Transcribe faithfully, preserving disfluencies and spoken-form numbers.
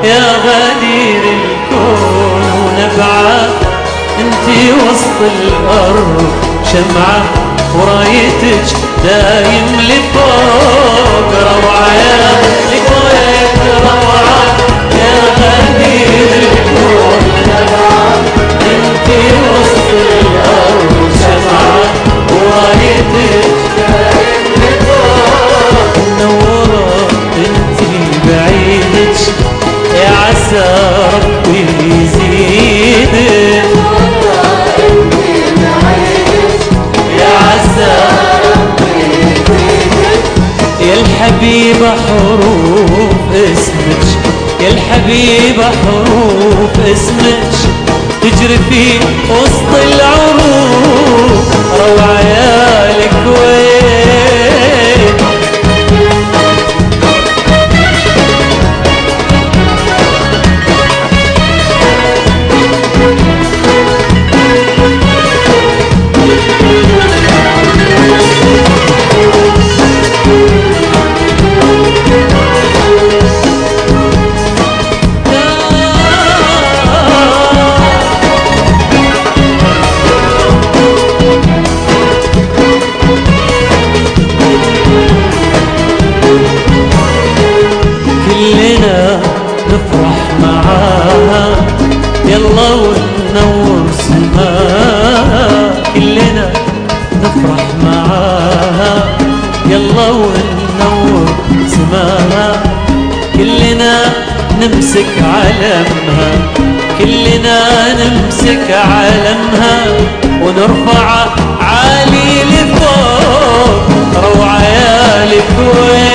يا غدير الكون ونبعه، انتي وسط الارض شمعة ورايتك دايم لفوق. روعة يا لك روعة يا غدير الكون ونبعه، انتي وسط الارض شمعة ورايتك دايم لفوق. منورة انتي بعيدك يا عسى ربي يزيدك، يا الحبيبة حروف اسمك، يا الحبيبة حروف اسمك تجري في وسط العروق. روعة يا الكويت نفرح معاها، يلا وننور سماها. كلنا نفرح معاها، يلا وننور سماها. كلنا نمسك علمها، كلنا نمسك علمها ونرفع عالي لفوق. روعة يا الكويت